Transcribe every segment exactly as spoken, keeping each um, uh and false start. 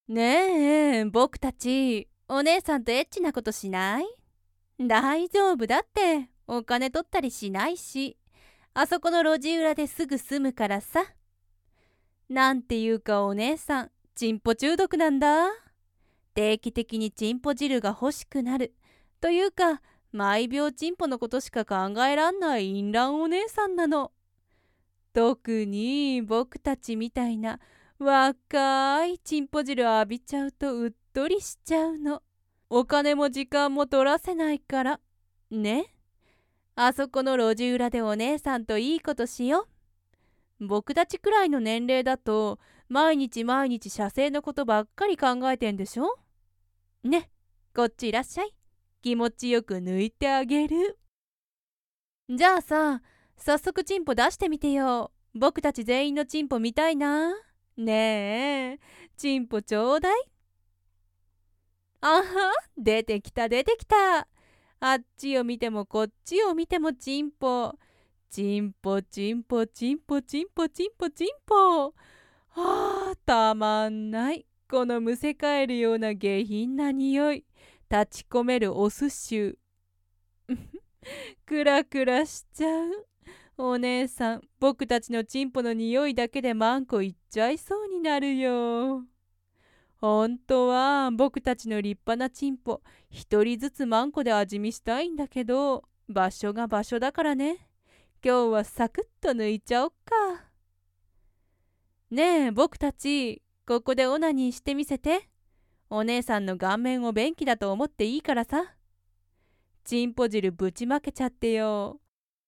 ねえ、僕たち、お姉さんとエッチなことしない？大丈夫だって、お金取ったりしないし、あそこの路地裏ですぐ住むからさ。なんていうかお姉さん、チンポ中毒なんだ。定期的にチンポ汁が欲しくなる。というか、毎秒チンポのことしか考えらんない淫乱お姉さんなの。特に僕たちみたいな若いチンポ汁浴びちゃうとうっとりしちゃうの。お金も時間も取らせないから。ね。あそこの路地裏でお姉さんといいことしよう。僕たちくらいの年齢だと毎日毎日射精のことばっかり考えてんでしょ。ね。こっちいらっしゃい。気持ちよく抜いてあげる。じゃあさ、早速チンポ出してみてよ。僕たち全員のチンポ見たいな。ねえ、チンポちょうだい。あは、出てきた出てきた。あっちを見てもこっちを見てもチンポ。チンポチンポチンポチンポチンポチンポ。はあ、たまんない。このむせ返るような下品な匂い。立ち込めるおすしゅう。クラクラしちゃう。お姉さん、僕たちのチンポの匂いだけでマンコいっちゃいそうになるよ。本当は僕たちの立派なチンポ一人ずつマンコで味見したいんだけど、場所が場所だからね。今日はサクッと抜いちゃおっか。ねえ僕たち、ここでオナニーしてみせて。お姉さんの顔面を便器だと思っていいからさ。チンポ汁ぶちまけちゃってよ。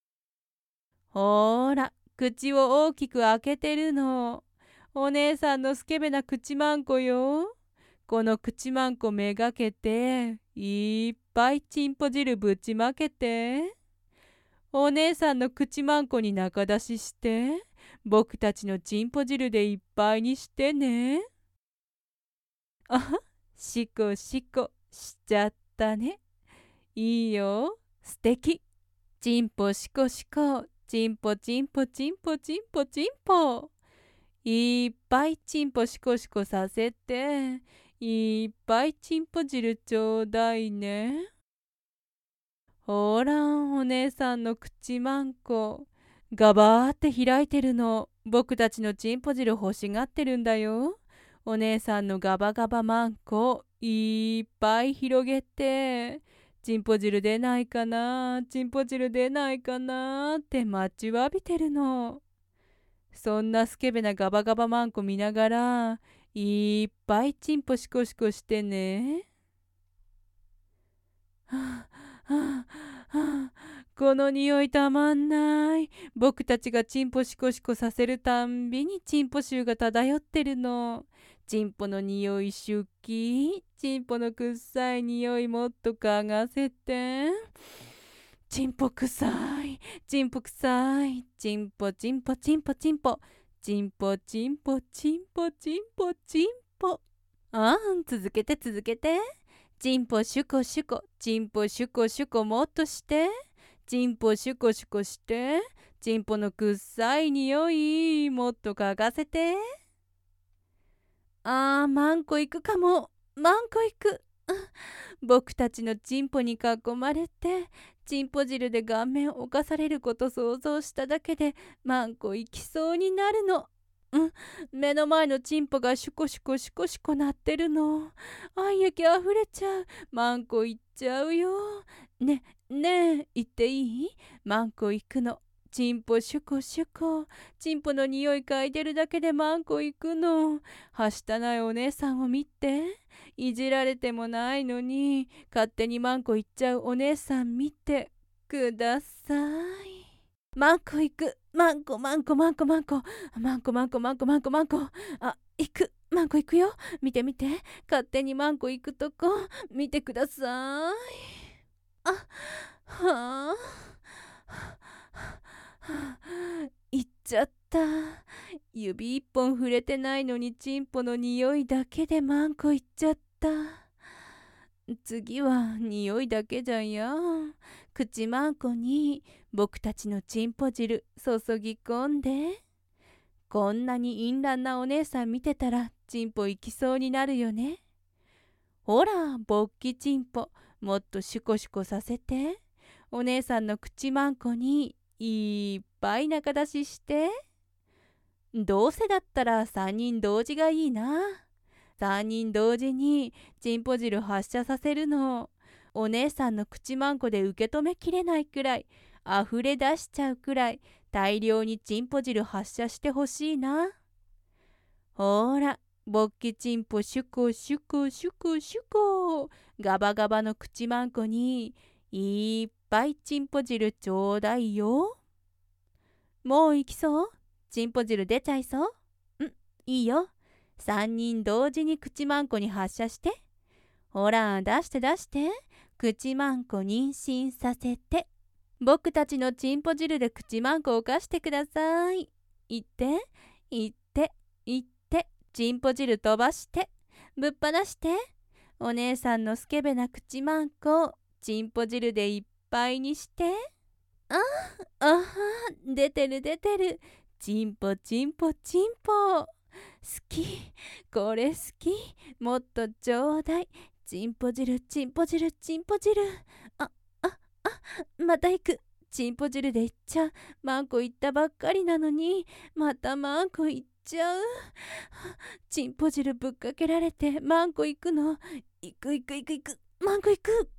ほーら、口を大きく開けてるの。お姉さんのスケベな口マンコよ。この口マンコめがけて、いっぱいチンポ汁ぶちまけて。お姉さんの口マンコに中出しして、僕たちのチンポ汁でいっぱいにしてね。あは、しこしこしちゃったね。いいよ、素敵。チンポしこしこ。チンポチンポチンポチンポチンポ。いっぱいチンポシコシコさせて、いっぱいチンポ汁ちょうだいね。ほらお姉さんの口マンコ。ガバーって開いてるの。僕たちのチンポ汁欲しがってるんだよ。お姉さんのガバガバマンコ、いっぱい広げて。チンポ汁出ないかな、チンポ汁出ないかなって待ちわびてるの。そんなスケベなガバガバマンコ見ながら、いっぱいチンポシコシコしてね。はあはあはあ、この匂いたまんない。僕たちがチンポシコシコさせるたんびにチンポ臭が漂ってるの。チンポの匂い出気。チンポのくっさい匂いもっと嗅がせて。チンポくさい。チンポくさい。チンポチンポチンポチンポ。チンポチンポチンポチンポチンポ。あん、続けて続けて。チンポシュコシュコ。チンポシュコシュコもっとして。チンポシュコシュコして。チンポのくっさい匂いもっと嗅がせて。あー、マンコ行くかも。マンコ行く。僕たちのチンポに囲まれて、チンポ汁で顔面を侵されること想像しただけでマンコ行きそうになるの。うん、目の前のチンポがシュコシュコシュコシュコなってるの。愛液あふれちゃう。マンコ行っちゃうよ。ね、ねえ、行っていい？マンコ行くの。チンポシュコシュコ。チンポの匂い嗅いでるだけでマンコ行くの。はしたないお姉さんを見て。いじられてもないのに勝手にマンコ行っちゃうお姉さん見てください。マンコ行く。マンコマンコマンコマンコマンコマンコマンコマンコマンコ。あ、行く。マンコ行くよ。見て見て。勝手にマンコ行くとこ見てください。あ、はあ、行っちゃった。指一本触れてないのにチンポの匂いだけでマンコ行っちゃった。次は匂いだけじゃや。口マンコに僕たちのチンポ汁注ぎ込んで。 こんなに淫乱なお姉さん見てたらチンポ行きそうになるよね。ほら、勃起チンポ、もっとシュコシュコさせて。お姉さんの口まんこにいっぱい中出しして。どうせだったらさんにん同時がいいな。さんにん同時にチンポ汁発射させるの。お姉さんの口まんこで受け止めきれないくらい、溢れ出しちゃうくらい大量にチンポ汁発射してほしいな。ほら、勃起チンポシュコシュコシュコシュコ。ガバガバの口まんこにいっぱいチンポ汁ちょうだいよ。もう行きそう？チンポ汁出ちゃいそう？ん、いいよ。さんにん同時に口まんこに発射して。ほら、出して出して。口まんこ妊娠させて。僕たちのチンポ汁で口まんこをかしてください。いって、いって、いって、チンポ汁飛ばして。ぶっ放して。お姉さんのスケベな口まんこ、チンポ汁でいっぱいにして。ああ、あー、出てる出てる。チンポチンポチンポ。好き、これ好き。もっとちょうだい。チンポ汁チンポ汁チンポ汁。あ、あ、あ、また行く。チンポ汁で行っちゃう。マンコ行ったばっかりなのに、またマンコ行っちゃう。チンポ汁ぶっかけられてマンコ行くの。行く行く行く行く。マンコ行く。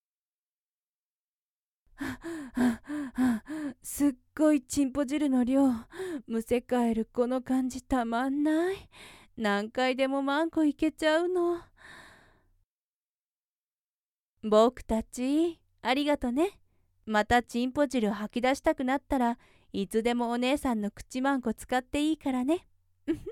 すっごいチンポ汁の量。むせ返るこの感じたまんない。何回でもマンコいけちゃうの。僕たちありがとね。またチンポ汁吐き出したくなったらいつでもお姉さんの口まんこ使っていいからね。